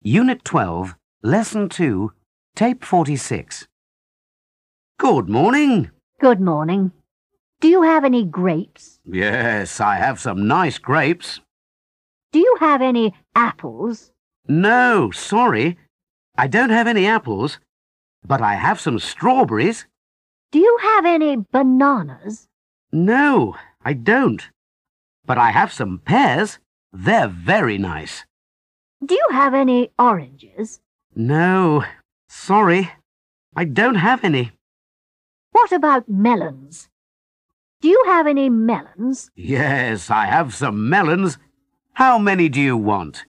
Unit 12, Lesson 2, Tape 46. Good morning. Good morning. Do you have any grapes? Yes, I have some nice grapes. Do you have any apples? No, sorry. I don't have any apples, but I have some strawberries. Do you have any bananas? No, I don't. But I have some pears. They're very nice. Do you have any oranges? No, sorry. I don't have any. What about melons? Do you have any melons? Yes, I have some melons. How many do you want?